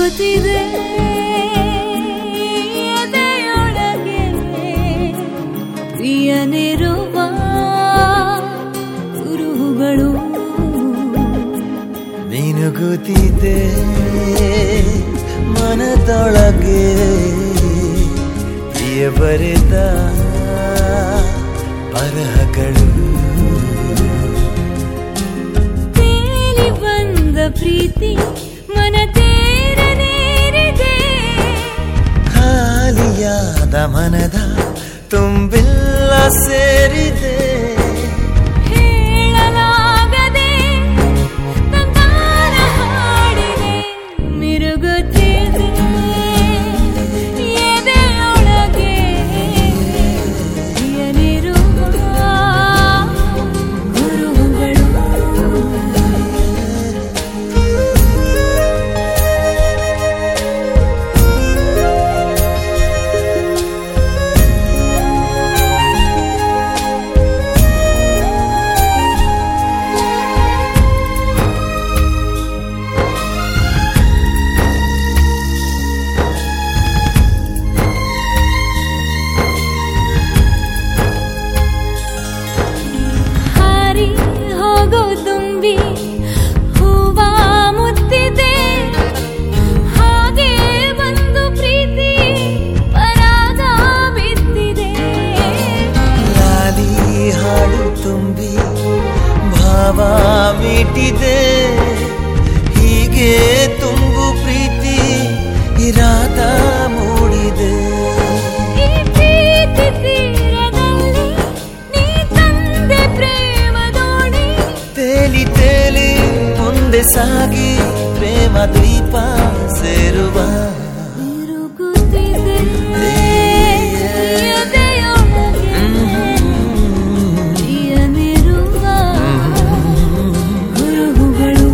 ಮಿನುಗುತ್ತಿದೆ ಎದೆಯೊಳಗೆ ಪ್ರಿಯನಿರುವ ಕುರುಹುಗಳು ಮಿನುಗುತ್ತಿದೆ ಮನದೊಳಗೆ ಪ್ರಿಯ ಬರೆದ ಬರಹಗಳು ತೇಲಿ ಬಂದ ಪ್ರೀತಿ ಮನ ತೇರನೇರಿದೆ ಖಾಲಿಯಾದ ಮನದ ತುಂಬಿಲ್ಲ ಸೇರಿದೆ ಹೇಳಲಾಗದೆ ತಂಗಾರ ಹಾಡಿದೆ ಮಿರುಗುತ್ತಿದೆ ಎದೆಯೊಳಗೆ ಪ್ರಿಯನಿರುವ ಗುರುಗಳು ಹಾರಿ ಹೋಗೋ ತುಂಬಿ ಹೂವ ಮುತ್ತಿದೆ ಹಾಗೆ ಬಂದು ಪ್ರೀತಿ ಪರಾಗ ಬಿದ್ದಿದೆ ಲಾಲಿ ಹಾಡು ತುಂಬಿ ಭಾವ ಮೀಟಿದೆ ಹೀಗೆ ತುಂಬು ಪ್ರೀತಿ ಇರಾದ ಮೂಡಿದೆ ಈ ಪ್ರೀತಿ ತೀರದಲ್ಲಿ ನೀ ತಂದೆ ಪ್ರೇಮ ದೋಣಿ ತೇಲಿ ತೇಲಿ ಮುಂದೆ ಸಾಗಿ ಪ್ರೇಮ ದ್ವೀಪ ಸೇರುವ ಮಿರುಗುತ್ತಿದೆ ಎದೆಯೊಳಗೆ ಪ್ರಿಯನಿರುವ ಗುರುಹುಗಳು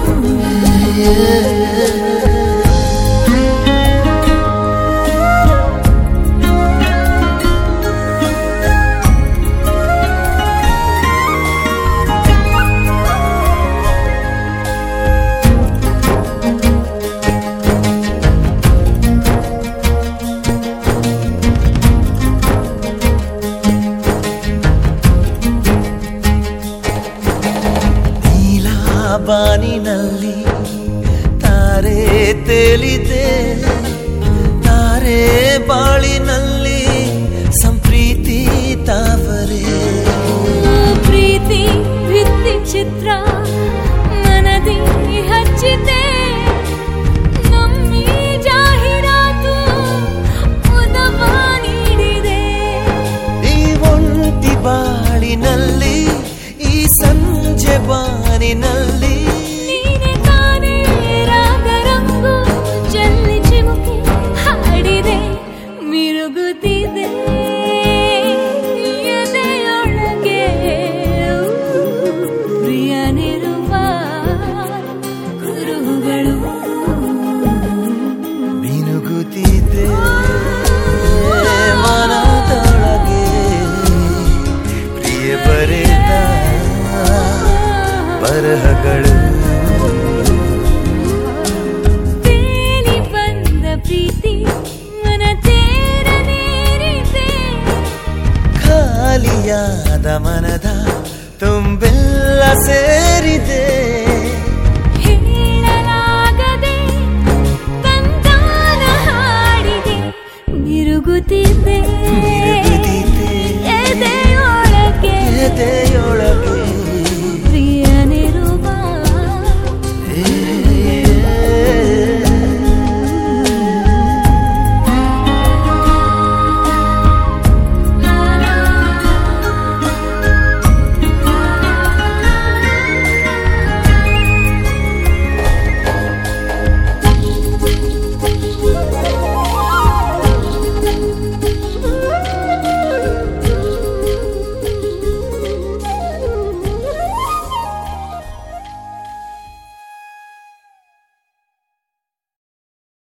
ಬಾನಿನಲ್ಲಿ ತಾರೆ ತೇಲಿದೆ ತಾರೆ ಬಾಳಿನಲ್ಲಿ